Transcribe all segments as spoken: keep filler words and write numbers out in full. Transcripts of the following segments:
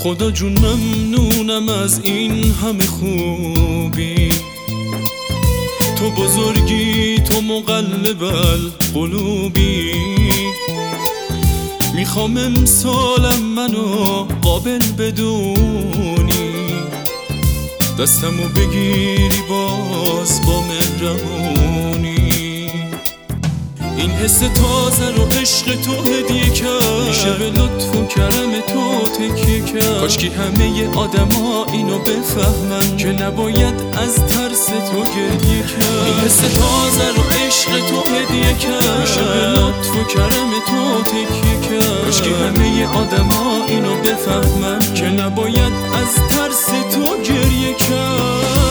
خدا جون ممنونم از این همه خوبی، تو بزرگی، تو مقلب القلوبی. میخوام امسالم منو قابل بدونی، دستمو بگیری باز با مهربونی. این حس تازه رو عشق تو هدیه کرد، میشه به لطف و کرم تو تکیه کرد. کاشکی همه آدما اینو بفهمن که نباید از ترس تو گریه کرد. این حس تازه رو عشق تو هدیه کرد، میشه به لطف و کرم تو تکیه کرد. کاشکی همه آدما اینو بفهمن که نباید از ترس تو گریه کرد.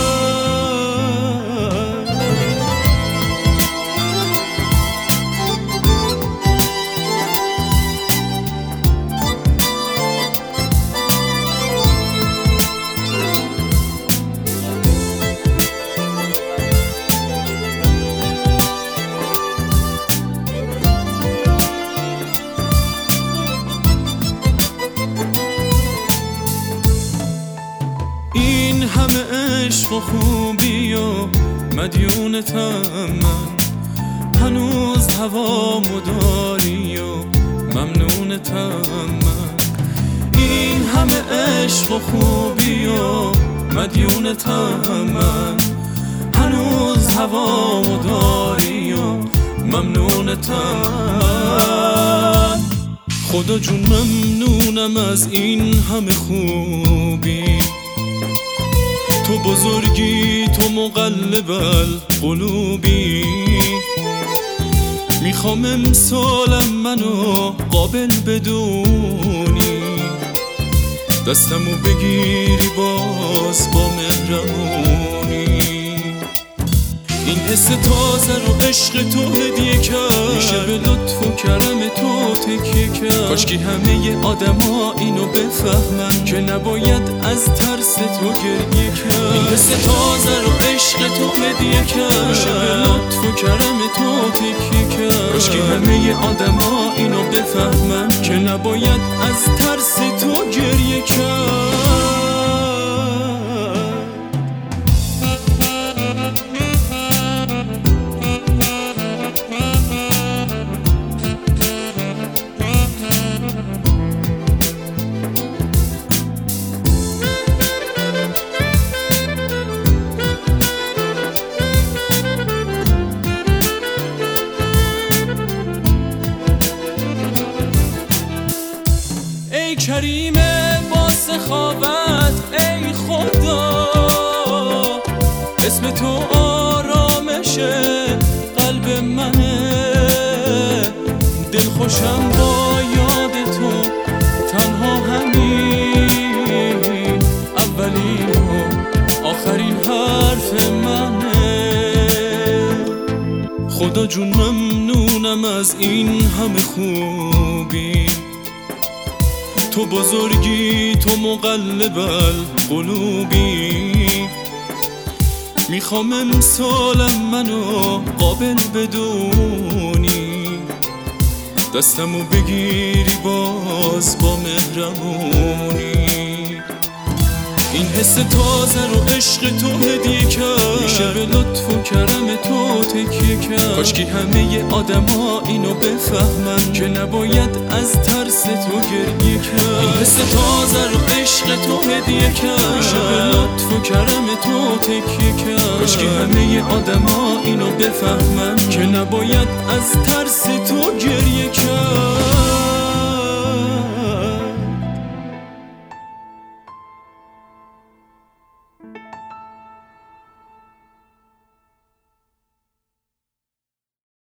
این همه عشق و خوبی و مدیونتم من، هنوز هوامو داری و ممنونتم من. این همه عشق و خوبی و مدیونتم من، هنوز هوامو داری و ممنونتم من. خدا جون ممنونم از این همه خوبی، تو بزرگی، تو مقلب القلوبی. میخوام امسالم منو قابل بدونی، دستمو بگیری باز با مهربونی. این حس تازه رو عشق تو هدیه کرد، میشه به لطف و کرم تو تکیه کرد. کاشکی همه آدما اینو بفهمن که نباید از ترس تو گریه کرد. این حس تازه رو عشق تو هدیه کرد، میشه به لطف و کرم تو تکیه کرد. کاشکی همه آدما اینو بفهمن که نباید از ترس تو گریه کرد. ای کریم با سخاوت، ای خدا اسم تو آرامش قلب منه. دل خوشم با یاد تو، تنها همین اولین و آخرین حرف منه. خدا جون ممنونم از این همه خوبی، تو بزرگی، تو مقلب القلوبی. میخوام امسالم منو قابل بدونی، دستمو بگیری باز با مهربونی. این حس تازه رو عشق تو هدیه کرد، میشه به لطف و کرم تو تکیه کرد. کاشکی همه آدما اینو بفهمن که نباید از ترس تو گریه کرد. این حس تازه رو عشق تو هدیه کرد، میشه به لطف و کرم تو تکیه کرد. کاشکی همه آدما اینو بفهمن که نباید از ترس تو گریه کرد.